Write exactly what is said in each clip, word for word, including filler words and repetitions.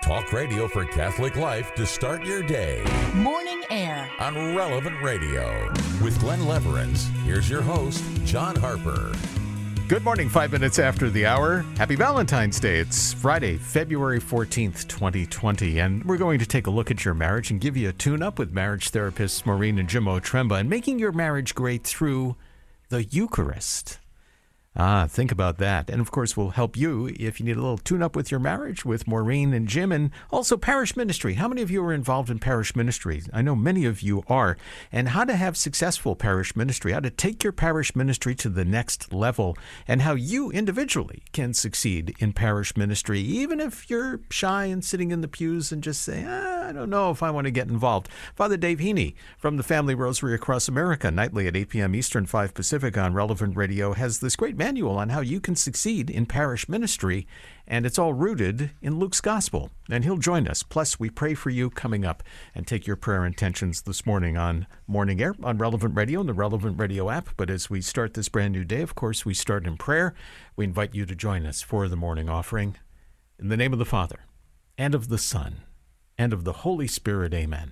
Talk radio for Catholic life to start your day. Morning Air On Relevant Radio. With Glenn Leverance, here's your host, John Harper. Good morning, five minutes after the hour. Happy Valentine's Day. It's Friday, February fourteenth, twenty twenty, and we're going to take a look at your marriage and give you a tune-up with marriage therapists Maureen and Jim Otremba and making your marriage great through the Eucharist. Ah, think about that. And of course, we'll help you if you need a little tune-up with your marriage with Maureen and Jim, and also parish ministry. How many of you are involved in parish ministry? I know many of you are. And how to have successful parish ministry, how to take your parish ministry to the next level, and how you individually can succeed in parish ministry, even if you're shy and sitting in the pews and just say, ah, I don't know if I want to get involved. Father Dave Heaney from the Family Rosary Across America, nightly at eight p.m. Eastern, five Pacific on Relevant Radio, has this great manual on how you can succeed in parish ministry, and it's all rooted in Luke's Gospel. And he'll join us. Plus, we pray for you coming up and take your prayer intentions this morning on Morning Air, on Relevant Radio and the Relevant Radio app. But as we start this brand new day, of course, we start in prayer. We invite you to join us for the morning offering. In the name of the Father, and of the Son, and of the Holy Spirit, amen.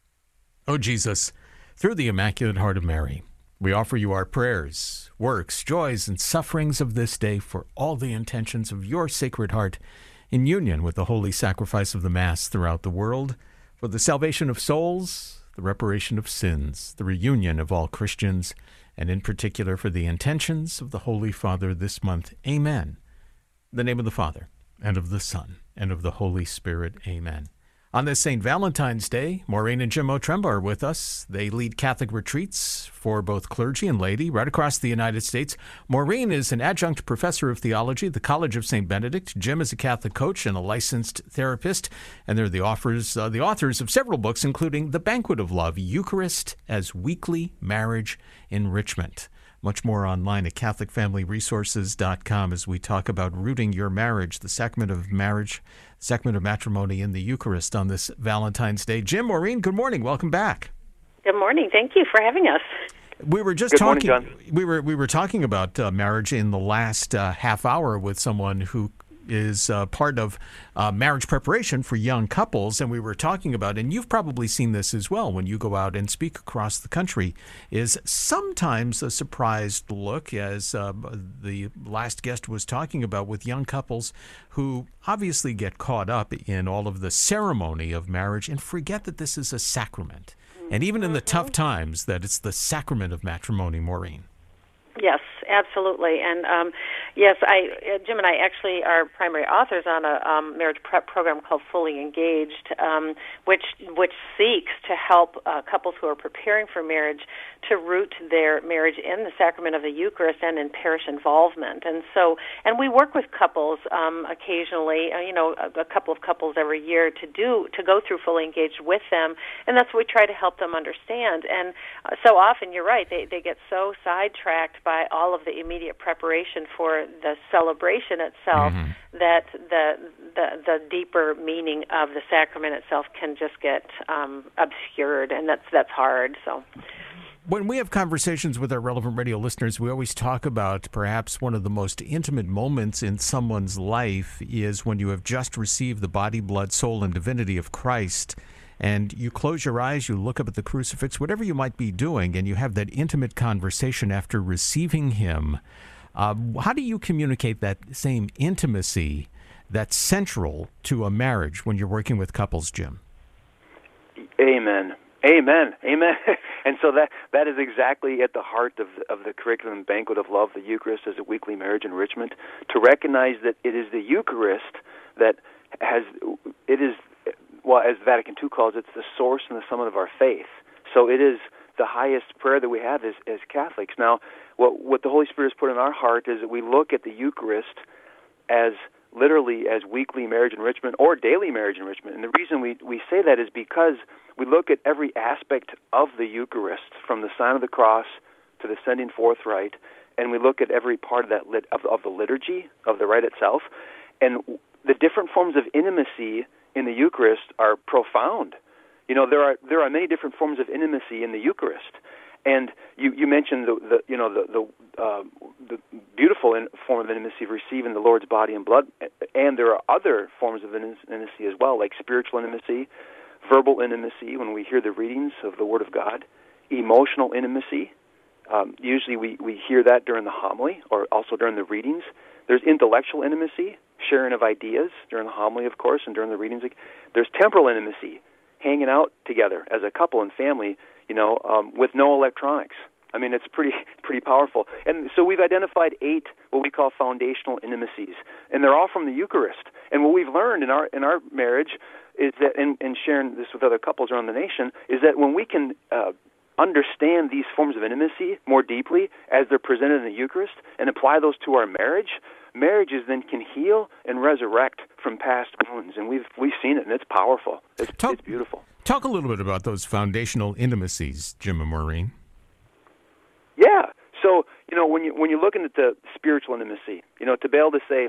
O Jesus, through the Immaculate Heart of Mary, we offer you our prayers, works, joys, and sufferings of this day for all the intentions of your Sacred Heart in union with the holy sacrifice of the Mass throughout the world, for the salvation of souls, the reparation of sins, the reunion of all Christians, and in particular for the intentions of the Holy Father this month. Amen. In the name of the Father, and of the Son, and of the Holy Spirit. Amen. On this Saint Valentine's Day, Maureen and Jim Otremba are with us. They lead Catholic retreats for both clergy and laity right across the United States. Maureen is an adjunct professor of theology at the College of Saint Benedict. Jim is a Catholic coach and a licensed therapist, and they're the authors, uh, the authors of several books, including The Banquet of Love, Eucharist as Weekly Marriage Enrichment. Much more online at Catholic Family Resources dot com as we talk about rooting your marriage, the sacrament of marriage, sacrament of matrimony in the Eucharist on this Valentine's Day. Jim, Maureen, good morning. Welcome back. Good morning. Thank you for having us. We were just Good talking. morning, John. We were we were talking about uh, marriage in the last uh, half hour with someone who is uh, part of uh, marriage preparation for young couples, and we were talking about, and you've probably seen this as well when you go out and speak across the country, is sometimes a surprised look, as uh, the last guest was talking about, with young couples who obviously get caught up in all of the ceremony of marriage and forget that this is a sacrament. And even in the tough times, that it's the sacrament of matrimony, Maureen. Yes, absolutely. And um, yes, I, uh, Jim and I actually are primary authors on a um, marriage prep program called Fully Engaged, um, which which seeks to help uh, couples who are preparing for marriage to root their marriage in the sacrament of the Eucharist and in parish involvement. And so, and we work with couples um, occasionally, uh, you know, a, a couple of couples every year to do to go through Fully Engaged with them, and that's what we try to help them understand. And uh, so often, you're right, they they get so sidetracked by all of the immediate preparation for the celebration itself mm-hmm. that the, the the deeper meaning of the sacrament itself can just get um, obscured, and that's that's hard. So. When we have conversations with our Relevant Radio listeners, we always talk about perhaps one of the most intimate moments in someone's life is when you have just received the body, blood, soul, and divinity of Christ, and you close your eyes, you look up at the crucifix, whatever you might be doing, and you have that intimate conversation after receiving him. Uh, how do you communicate that same intimacy that's central to a marriage when you're working with couples, Jim? Amen. Amen. Amen. And so that that is exactly at the heart of of the curriculum, Banquet of Love, the Eucharist as a weekly marriage enrichment, to recognize that it is the Eucharist that has, it is, well, as Vatican Two calls it, it's the source and the summit of our faith. So it is the highest prayer that we have as, as Catholics. Now, what what the Holy Spirit has put in our heart is that we look at the Eucharist as literally as weekly marriage enrichment or daily marriage enrichment. And the reason we, we say that is because we look at every aspect of the Eucharist, from the sign of the cross to the sending forth rite, and we look at every part of that lit, of, of the liturgy, of the rite itself. And the different forms of intimacy in the Eucharist are profound. You know, there are there are many different forms of intimacy in the Eucharist. And you, you mentioned the, the you know the the, uh, the beautiful in, form of intimacy of receiving the Lord's body and blood, and there are other forms of intimacy as well, like spiritual intimacy, verbal intimacy when we hear the readings of the Word of God, emotional intimacy. Um, usually we, we hear that during the homily or also during the readings. There's intellectual intimacy, sharing of ideas during the homily, of course, and during the readings. There's temporal intimacy, hanging out together as a couple and family, you know, um, with no electronics. I mean, it's pretty pretty powerful. And so we've identified eight what we call foundational intimacies, and they're all from the Eucharist. And what we've learned in our in our marriage is that, and, and sharing this with other couples around the nation, is that when we can uh, understand these forms of intimacy more deeply as they're presented in the Eucharist and apply those to our marriage, marriages then can heal and resurrect from past wounds. And we've we've seen it, and it's powerful. It's, talk, it's beautiful. Talk a little bit about those foundational intimacies, Jim and Maureen. Yeah. So, you know, when you when you're looking at the spiritual intimacy, you know, to be able to say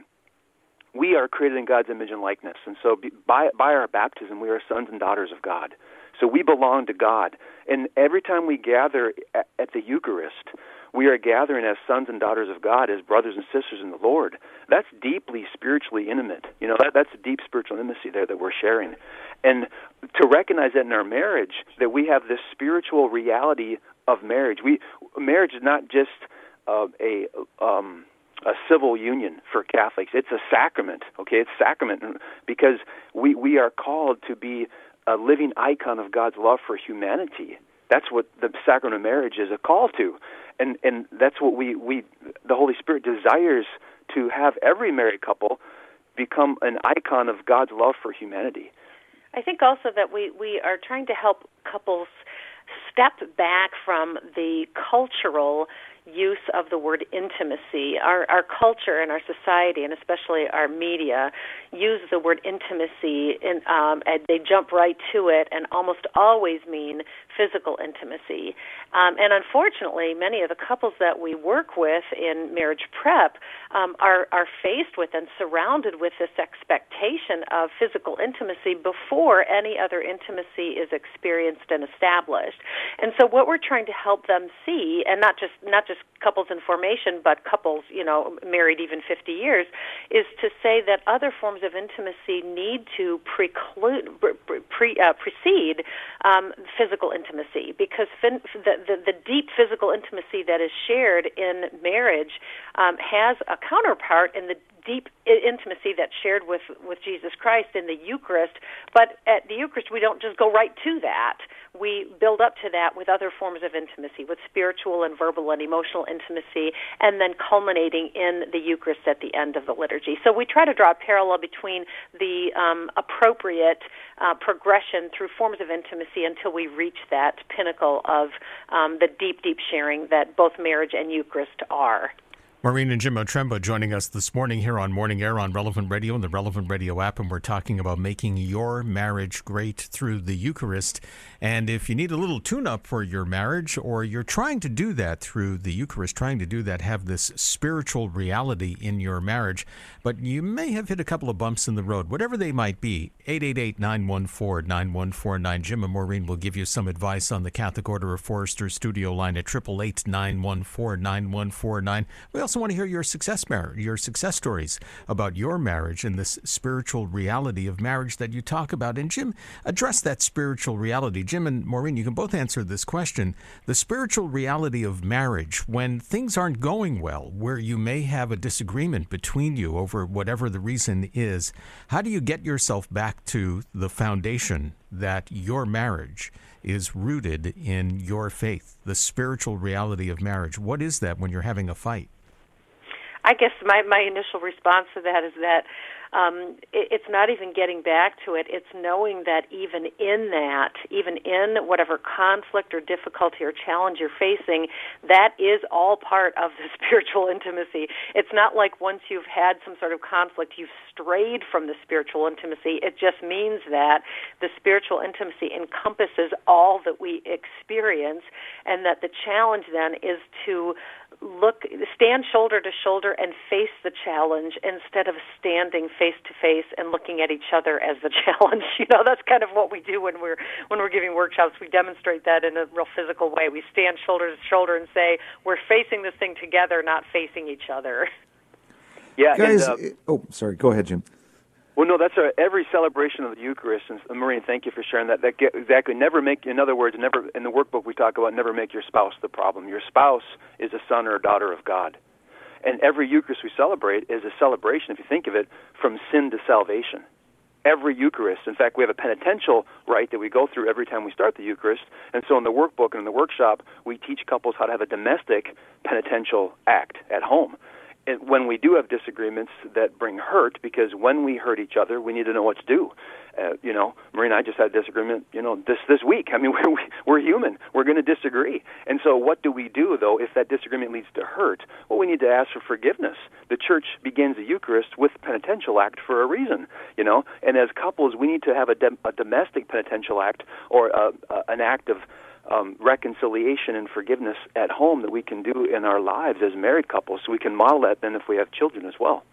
we are created in God's image and likeness, and so by by our baptism we are sons and daughters of God. So we belong to God. And every time we gather at, at the Eucharist, we are gathering as sons and daughters of God, as brothers and sisters in the Lord. That's deeply spiritually intimate. You know, that, that's a deep spiritual intimacy there that we're sharing. And to recognize that in our marriage, that we have this spiritual reality of marriage. We marriage is not just uh, a um, a civil union for Catholics. It's a sacrament. Okay, it's sacrament because we we are called to be a living icon of God's love for humanity. That's what the sacrament of marriage is a call to, and and that's what we we the Holy Spirit desires to have every married couple become an icon of God's love for humanity. I think also that we, we are trying to help couples step back from the cultural use of the word intimacy. Our our culture and our society, and especially our media, use the word intimacy, in, um, and they jump right to it and almost always mean physical intimacy. Um, and unfortunately, many of the couples that we work with in marriage prep um, are, are faced with and surrounded with this expectation of physical intimacy before any other intimacy is experienced and established. And so what we're trying to help them see, and not just not just couples in formation, but couples, you know, married even fifty years, is to say that other forms of intimacy need to preclude, pre, uh, precede um, physical intimacy, because fin- the, the, the deep physical intimacy that is shared in marriage um, has a counterpart in the deep intimacy that's shared with, with Jesus Christ in the Eucharist. But at the Eucharist, we don't just go right to that. We build up to that with other forms of intimacy, with spiritual and verbal and emotional intimacy, and then culminating in the Eucharist at the end of the liturgy. So we try to draw a parallel between the um, appropriate uh, progression through forms of intimacy until we reach that pinnacle of um, the deep, deep sharing that both marriage and Eucharist are. Maureen and Jim Otremba joining us this morning here on Morning Air on Relevant Radio and the Relevant Radio app, and we're talking about making your marriage great through the Eucharist. And if you need a little tune-up for your marriage, or you're trying to do that through the Eucharist, trying to do that, have this spiritual reality in your marriage, but you may have hit a couple of bumps in the road, whatever they might be, eight eight eight, nine one four, nine one four nine. Jim and Maureen will give you some advice on the Catholic Order of Foresters studio line at eight eight eight, nine one four, nine one four nine. We also want to hear your success marriage, your success stories about your marriage and this spiritual reality of marriage that you talk about. And Jim, address that spiritual reality. Jim and Maureen, you can both answer this question. The spiritual reality of marriage when things aren't going well, where you may have a disagreement between you over whatever the reason is. How do you get yourself back to the foundation that your marriage is rooted in your faith, the spiritual reality of marriage? What is that when you're having a fight? I guess my, my initial response to that is that um, it, it's not even getting back to it. It's knowing that even in that, even in whatever conflict or difficulty or challenge you're facing, that is all part of the spiritual intimacy. It's not like once you've had some sort of conflict, you've strayed from the spiritual intimacy. It just means that the spiritual intimacy encompasses all that we experience, and that the challenge then is to look, stand shoulder to shoulder and face the challenge instead of standing face to face and looking at each other as the challenge. You know, that's kind of what we do when we're when we're giving workshops. We demonstrate that in a real physical way. We stand shoulder to shoulder and say, we're facing this thing together, not facing each other. Yeah, guys. And, uh, oh, sorry. Go ahead, Jim. Well, no, that's our, every celebration of the Eucharist, and Maureen, thank you for sharing that. That get, exactly. Never make, in other words, never in the workbook we talk about, never make your spouse the problem. Your spouse is a son or a daughter of God, and every Eucharist we celebrate is a celebration, if you think of it, from sin to salvation. Every Eucharist. In fact, we have a penitential rite that we go through every time we start the Eucharist, and so in the workbook and in the workshop, we teach couples how to have a domestic penitential act at home. And when we do have disagreements that bring hurt, because when we hurt each other, we need to know what to do. Uh, you know, Marie and I just had a disagreement, you know, this this week. I mean, we're, we're human. We're going to disagree. And so what do we do, though, if that disagreement leads to hurt? Well, we need to ask for forgiveness. The Church begins the Eucharist with penitential act for a reason, you know. And as couples, we need to have a, de- a domestic penitential act, or a, a, an act of Um, reconciliation and forgiveness at home that we can do in our lives as married couples, so we can model that then if we have children as well.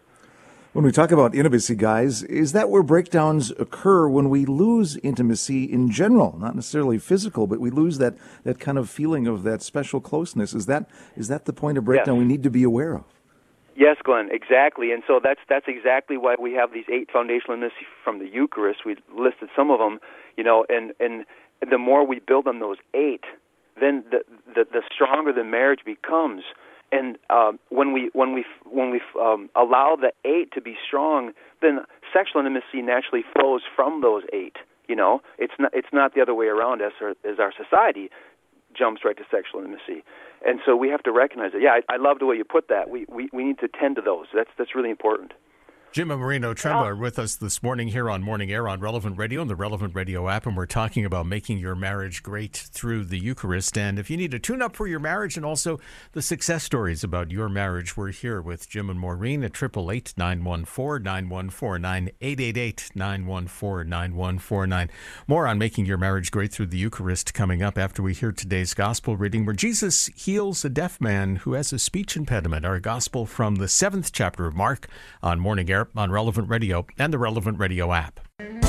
When we talk about intimacy, guys, is that where breakdowns occur when we lose intimacy in general? Not necessarily physical, but we lose that, that kind of feeling of that special closeness. Is that is that the point of breakdown Yes. we need to be aware of? Yes, Glenn, exactly. And so that's that's exactly why we have these eight foundational intimacies from the Eucharist. We listed some of them, you know, and, and the more we build on those eight, then the the, the stronger the marriage becomes. And um, when we when we when we um, allow the eight to be strong, then sexual intimacy naturally flows from those eight. You know, it's not it's not the other way around as our, as our society jumps right to sexual intimacy. And so we have to recognize it. Yeah, I, I love the way you put that. We, we we need to tend to those. That's that's really important. Jim and Marino Tremba are with us this morning here on Morning Air on Relevant Radio and the Relevant Radio app, and we're talking about making your marriage great through the Eucharist. And if you need a tune-up for your marriage and also the success stories about your marriage, we're here with Jim and Maureen at eight eight eight, nine one four, nine one four nine, eight eight eight, nine one four, nine one four nine. More on making your marriage great through the Eucharist coming up after we hear today's gospel reading, where Jesus heals a deaf man who has a speech impediment. Our gospel from the seventh chapter of Mark on Morning Air on Relevant Radio and the Relevant Radio app.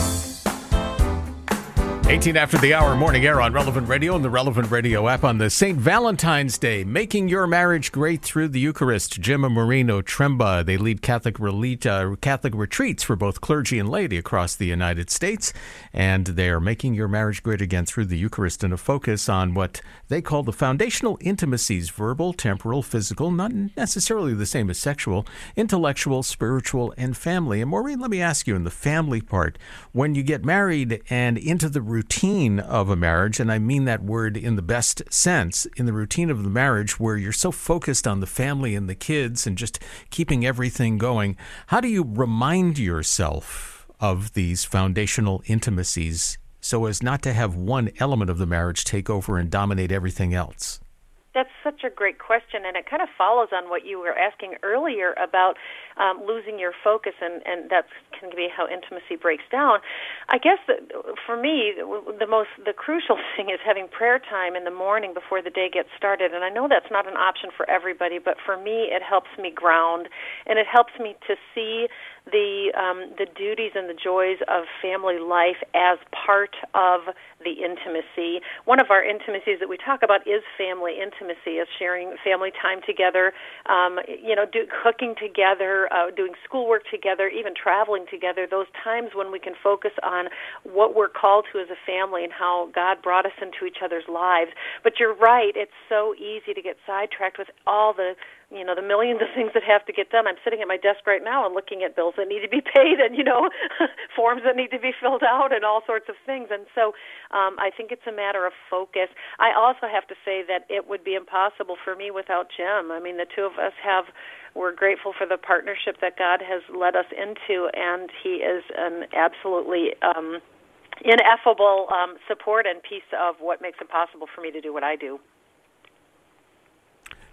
eighteen after the hour, Morning Air on Relevant Radio and the Relevant Radio app on the Saint Valentine's Day. Making your marriage great through the Eucharist. Jim and Marino Tremba, they lead Catholic, rele- uh, Catholic retreats for both clergy and laity across the United States. And they are making your marriage great again through the Eucharist, and a focus on what they call the foundational intimacies: verbal, temporal, physical, not necessarily the same as sexual, intellectual, spiritual, and family. And Maureen, let me ask you, in the family part, when you get married and into the routine of a marriage, and I mean that word in the best sense, in the routine of the marriage where you're so focused on the family and the kids and just keeping everything going, how do you remind yourself of these foundational intimacies so as not to have one element of the marriage take over and dominate everything else? That's such a great question, and it kind of follows on what you were asking earlier about um, losing your focus, and, and that can be how intimacy breaks down. I guess that for me, the most the crucial thing is having prayer time in the morning before the day gets started. And I know that's not an option for everybody, but for me, it helps me ground, and it helps me to see the um, the duties and the joys of family life as part of the intimacy. One of our intimacies that we talk about is family intimacy, is sharing family time together, um, you know, do, cooking together, uh, doing schoolwork together, even traveling together, those times when we can focus on what we're called to as a family and how God brought us into each other's lives. But you're right, it's so easy to get sidetracked with all the you know, the millions of things that have to get done. I'm sitting at my desk right now and looking at bills that need to be paid and, you know, forms that need to be filled out and all sorts of things. And so um, I think it's a matter of focus. I also have to say that it would be impossible for me without Jim. I mean, the two of us have, we're grateful for the partnership that God has led us into, and he is an absolutely um, ineffable um, support and piece of what makes it possible for me to do what I do.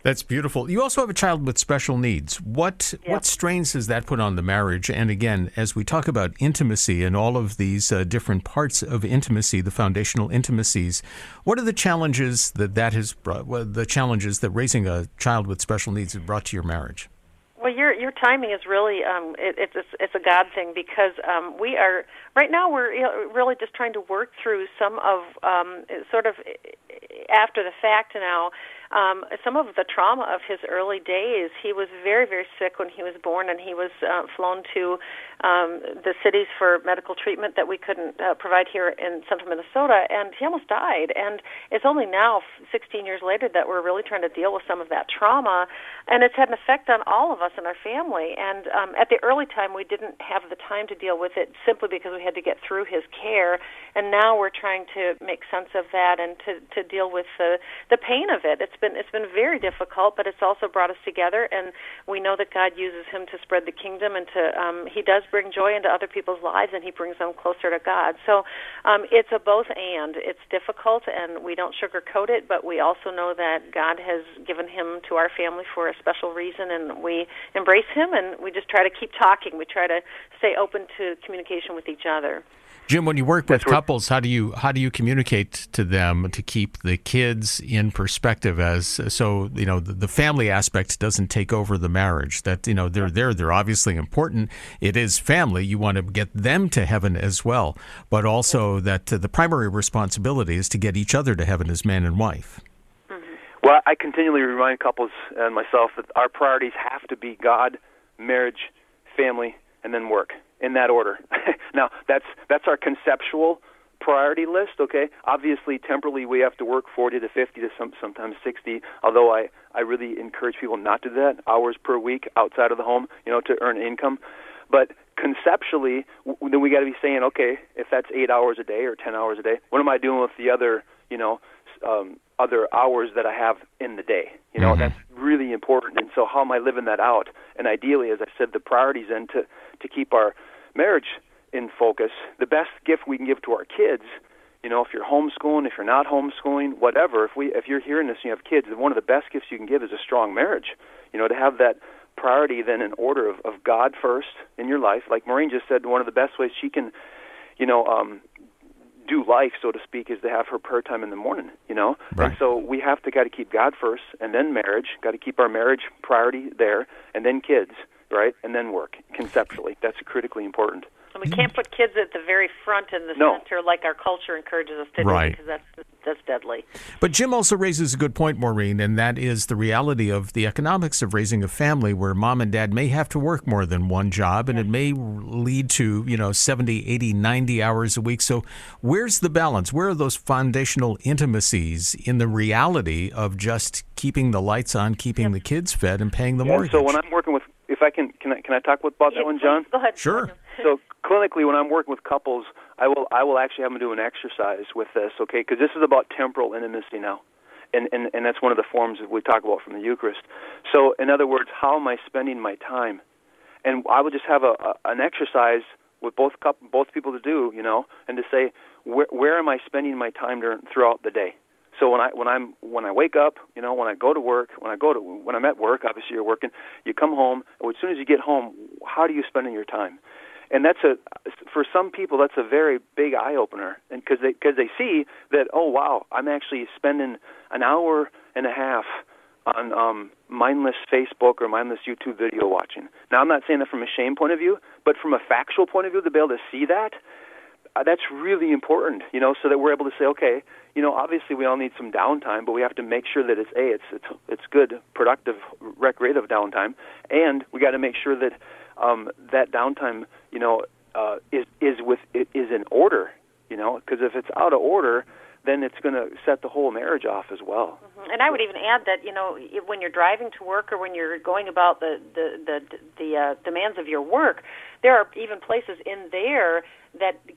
That's beautiful. You also have a child with special needs. What Yep. what strains has that put on the marriage? And again, as we talk about intimacy and all of these uh, different parts of intimacy, the foundational intimacies, what are the challenges that that has brought? Well, the challenges that raising a child with special needs has brought to your marriage? Well, your your timing is really um, it, it's it's it's a God thing because um, we are right now we're you know, really just trying to work through some of um, sort of after the fact now. Um, some of the trauma of his early days. He was very, very sick when he was born, and he was uh, flown to um, the cities for medical treatment that we couldn't uh, provide here in central Minnesota, and he almost died. And it's only now, sixteen years later, that we're really trying to deal with some of that trauma, and it's had an effect on all of us in our family. And um, at the early time, we didn't have the time to deal with it simply because we had to get through his care, and now we're trying to make sense of that and to, to deal with the, the pain of it. It's been it's been very difficult, but it's also brought us together, and we know that God uses him to spread the kingdom, and to um, he does bring joy into other people's lives, and he brings them closer to God. So um, it's a both and. It's difficult, and we don't sugarcoat it, but we also know that God has given him to our family for a special reason, and we embrace him, and we just try to keep talking. We try to stay open to communication with each other. Jim, when you work with couples, how do you how do you communicate to them to keep the kids in perspective, as so you know the, the family aspect doesn't take over the marriage? That you know they're there, they're obviously important. It is family. You want to get them to heaven as well, but also that uh, the primary responsibility is to get each other to heaven as man and wife. Well, I continually remind couples and myself that our priorities have to be God, marriage, family, and then work, in that order. Now, that's that's our conceptual priority list, okay? Obviously, temporally, we have to work forty to fifty to some, sometimes sixty, although I, I really encourage people not to do that, hours per week outside of the home, you know, to earn income. But conceptually, w- then we got to be saying, okay, if that's eight hours a day or ten hours a day, what am I doing with the other, you know, um, other hours that I have in the day? You know, mm-hmm. That's really important. And so how am I living that out? And ideally, as I said, the priorities then to, to keep our marriage in focus. The best gift we can give to our kids, you know, if you're homeschooling, if you're not homeschooling, whatever, if we if you're hearing this and you have kids, one of the best gifts you can give is a strong marriage. You know, to have that priority then in order of, of God first in your life. Like Maureen just said, one of the best ways she can, you know, um, do life, so to speak, is to have her prayer time in the morning, you know? Right. And so we have to got to keep God first, and then marriage, got to keep our marriage priority there, and then kids, right? And then work, conceptually. That's critically important. And we can't put kids at the very front and the No. center like our culture encourages us to Right. do, because that's that's deadly. But Jim also raises a good point, Maureen, and that is the reality of the economics of raising a family where mom and dad may have to work more than one job, and yeah. it may lead to, you know, seventy, eighty, ninety hours a week. So where's the balance? Where are those foundational intimacies in the reality of just keeping the lights on, keeping yep. the kids fed, and paying the yeah, mortgage? So when I'm working with, if I can, can I, can I talk about that yeah, one, John? Go ahead. Sure. So clinically, when I'm working with couples, I will I will actually have them do an exercise with this, okay? Because this is about temporal intimacy now, and, and and that's one of the forms that we talk about from the Eucharist. So, in other words, how am I spending my time? And I would just have a, a an exercise with both couple, both people to do, you know, and to say where where am I spending my time during, throughout the day? So when I when I'm when I wake up, you know, when I go to work, when I go to when I'm at work, obviously you're working. You come home, and as soon as you get home, how do you spend your time? And that's a for some people that's a very big eye opener, and because they because they see that, oh wow, I'm actually spending an hour and a half on um, mindless Facebook or mindless YouTube video watching. Now I'm not saying that from a shame point of view, but from a factual point of view, to be able to see that, uh, that's really important, you know, so that we're able to say, okay, you know, obviously we all need some downtime, but we have to make sure that it's a it's it's it's good, productive, recreative downtime, and we got to make sure that um, that downtime, you know, uh, is is with is in order, you know, because if it's out of order, then it's going to set the whole marriage off as well. Mm-hmm. And I would even add that, you know, when you're driving to work or when you're going about the the the, the uh, demands of your work, there are even places in there that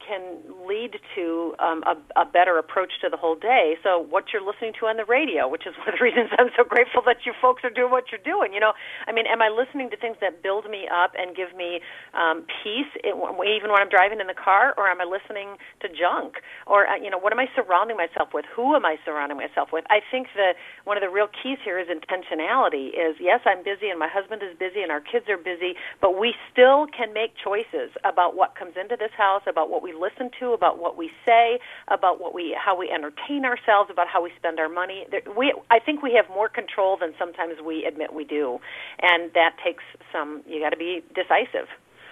can lead to um, a, a better approach to the whole day. So what you're listening to on the radio, which is one of the reasons I'm so grateful that you folks are doing what you're doing. You know, I mean, am I listening to things that build me up and give me um, peace, it, even when I'm driving in the car, or am I listening to junk? Or, uh, you know, what am I surrounding myself with? Who am I surrounding myself with? I think that one of the real keys here is intentionality. Is, yes, I'm busy and my husband is busy and our kids are busy, but we still can make choices about what comes into this house, about what we listen to, about what we say, about what we, how we entertain ourselves, about how we spend our money. We, I think we have more control than sometimes we admit we do, and that takes some. You got to be decisive.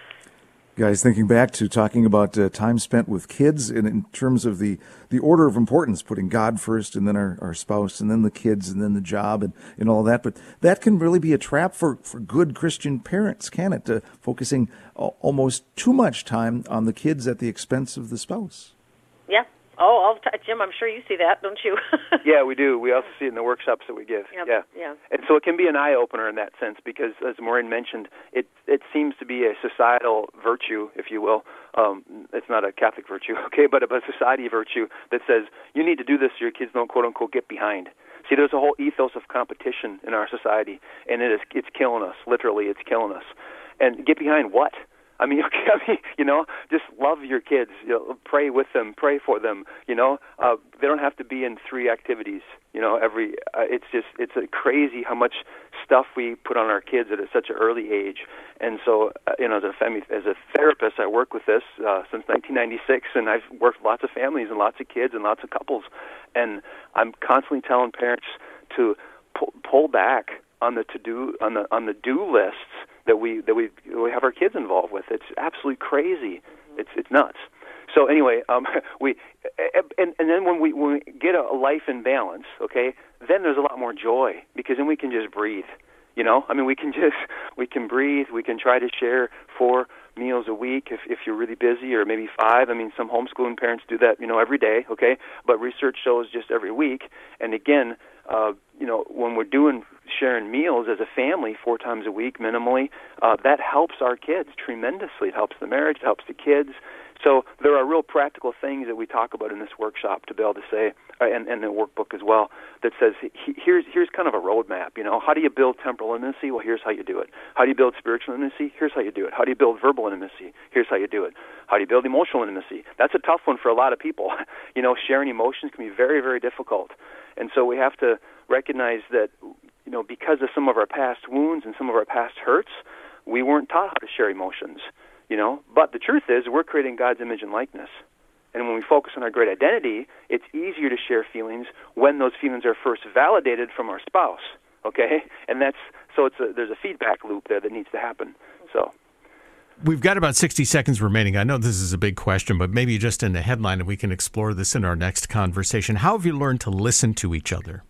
Guys, thinking back to talking about uh, time spent with kids, and in terms of the, the order of importance, putting God first, and then our, our spouse, and then the kids, and then the job, and, and all that. But that can really be a trap for, for good Christian parents, can it? Uh, focusing a- almost too much time on the kids at the expense of the spouse. Yeah. Oh, all the time. Jim, I'm sure you see that, don't you? Yeah, we do. We also see it in the workshops that we give. Yep. Yeah, yeah. And so it can be an eye-opener in that sense because, as Maureen mentioned, it it seems to be a societal virtue, if you will. Um, it's not a Catholic virtue, okay, but a society virtue that says you need to do this so your kids don't, quote-unquote, get behind. See, there's a whole ethos of competition in our society, and it is it's killing us. Literally, it's killing us. And get behind what? I mean, okay, I mean, you know, just love your kids. You know, pray with them, pray for them. You know, uh, they don't have to be in three activities. You know, every uh, it's just it's a crazy how much stuff we put on our kids at a, such an early age. And so, uh, you know, as a family, as a therapist, I work with this uh, since nineteen ninety-six, and I've worked with lots of families and lots of kids and lots of couples. And I'm constantly telling parents to pull, pull back on the to do on the on the do lists that we that we we have our kids involved with. It's absolutely crazy. It's it's nuts. So anyway, um, we and and then when we when we get a life in balance, okay, then there's a lot more joy because then we can just breathe. You know, I mean, we can just we can breathe. We can try to share four meals a week if if you're really busy, or maybe five. I mean, some homeschooling parents do that, you know, every day. Okay, but research shows just every week. And again, uh, you know, when we're doing sharing meals as a family four times a week minimally, uh, that helps our kids tremendously. It helps the marriage, it helps the kids. So there are real practical things that we talk about in this workshop to be able to say, uh, and, and the workbook as well, that says he, here's here's kind of a roadmap. You know, how do you build temporal intimacy? Well, here's how you do it. How do you build spiritual intimacy? Here's how you do it. How do you build verbal intimacy? Here's how you do it. How do you build emotional intimacy? That's a tough one for a lot of people. You know, sharing emotions can be very, very difficult, and so we have to recognize that, you know, because of some of our past wounds and some of our past hurts, we weren't taught how to share emotions. You know, but the truth is we're creating God's image and likeness. And when we focus on our great identity, it's easier to share feelings when those feelings are first validated from our spouse, okay? And that's, so it's a, there's a feedback loop there that needs to happen, so. We've got about sixty seconds remaining. I know this is a big question, but maybe just in the headline, and we can explore this in our next conversation. How have you learned to listen to each other?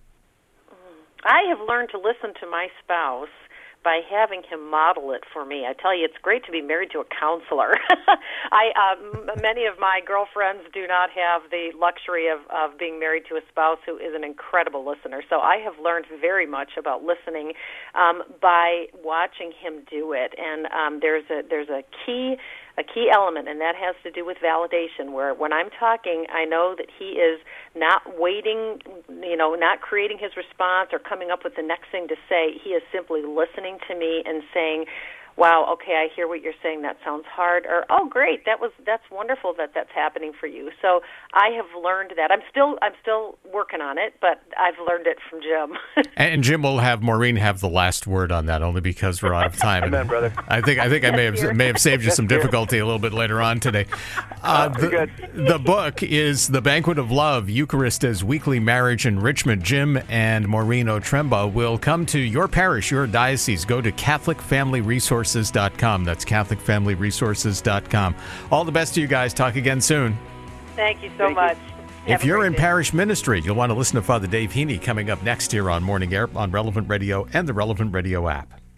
I have learned to listen to my spouse by having him model it for me. I tell you, it's great to be married to a counselor. I uh, many of my girlfriends do not have the luxury of, of being married to a spouse who is an incredible listener. So I have learned very much about listening um, by watching him do it. And um, there's a there's a key a key element, and that has to do with validation, where when I'm talking, I know that he is not waiting, you know, not creating his response or coming up with the next thing to say. He is simply listening to me and saying, wow, okay, I hear what you're saying. That sounds hard. Or, oh, great, that was that's wonderful that that's happening for you. So I have learned that. I'm still I'm still working on it, but I've learned it from Jim. And Jim will have Maureen have the last word on that, only because we're out of time. Amen, brother. I think I think I may have may have saved you some difficulty a little bit later on today. Uh, the, the book is The Banquet of Love, Eucharist as Weekly Marriage Enrichment. Jim and Maureen Otremba will come to your parish, your diocese. Go to Catholic Family Resources dot com. That's Catholic Family Resources dot com. All the best to you guys. Talk again soon. Thank you so Thank much. you. If you're in parish ministry, you'll want to listen to Father Dave Heaney coming up next here on Morning Air on Relevant Radio and the Relevant Radio app.